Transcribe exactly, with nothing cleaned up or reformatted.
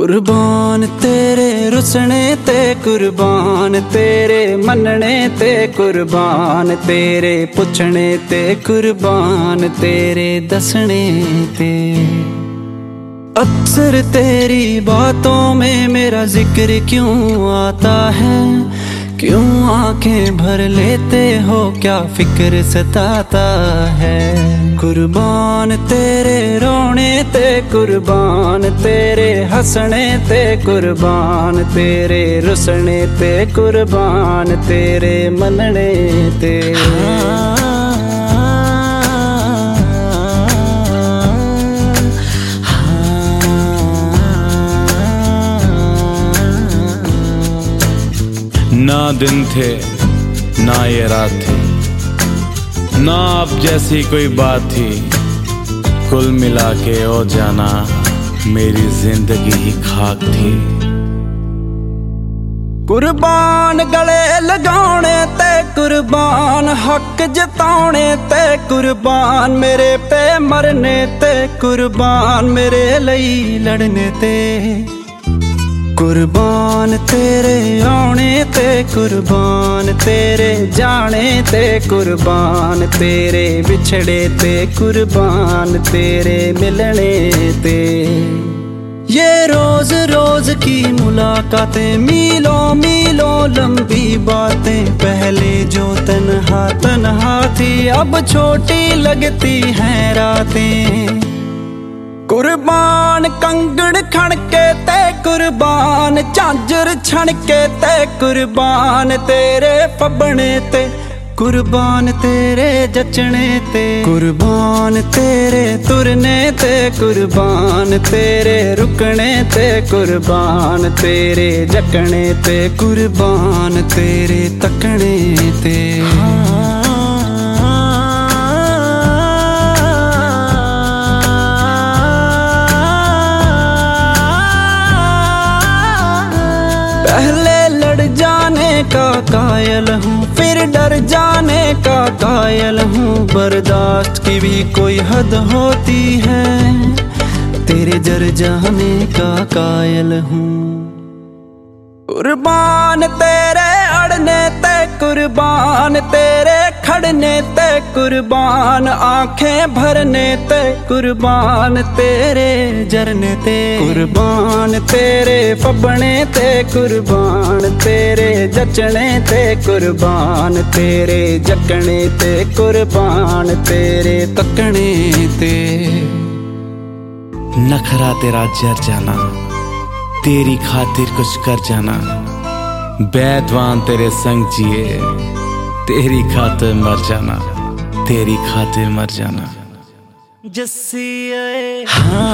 कुर्बान तेरे रुसने ते कुर्बान तेरे मनने ते कुर्बान तेरे पुछने ते कुर्बान तेरे दसने ते। अक्सर तेरी बातों में मेरा जिक्र क्यों आता है, क्यों आंखें भर लेते हो, क्या फिक्र सताता है। कुर्बान तेरे रोने ते कुर्बान तेरे हंसने ते कुर्बान तेरे रुसने ते कुर्बान तेरे मनने ते। ना दिन थे ना ये रात थी, ना अब जैसी कोई बात थी, कुल मिला के ओ जाना मेरी जिंदगी ही खाक थी। कुर्बान गले लगाने ते कुर्बान हक जताने ते कुर्बान मेरे पे मरने ते कुर्बान मेरे लई लड़ने ते। कुर्बान तेरे आने ते कुर्बान तेरे जाने ते कुर्बान तेरे बिछड़े ते कुर्बान तेरे मिलने ते। ये रोज रोज की मुलाकातें मीलों मीलों लंबी बातें, पहले जो तन्हा तन्हा थी अब छोटी लगती हैं रातें। कुर्बान कंगड़ खड़के ते कुर्बान झांझर छणके ते कुर्बान तेरे फबने ते कुर्बान तेरे जचने ते। कुर्बान तेरे तुरने ते कुर्बान तेरे रुकने ते कुर्बान तेरे जकने ते कुर्बान तेरे तकने ते। पहले लड़ जाने का कायल हूँ, फिर डर जाने का कायल हूँ, बर्दाश्त की भी कोई हद होती है, तेरे जर जाने का कायल हूँ। कुर्बान तेरे अड़ने ते कुर्बान तेरे खड़ने ते कुर्बान आंखें भरने ते कुर्बान तेरे जरने ते। कुर्बान तेरे फबने ते कुर्बान तेरे जचने ते कुर्बान तेरे जकने ते कुर्बान तेरे तकने ते। नखरा तेरा जर जाना, तेरी खातिर कुछ कर जाना, बैदवान तेरे संग जिए, तेरी खातिर मर जाना, तेरी खातिर मर जाना। जस्सी आए हाँ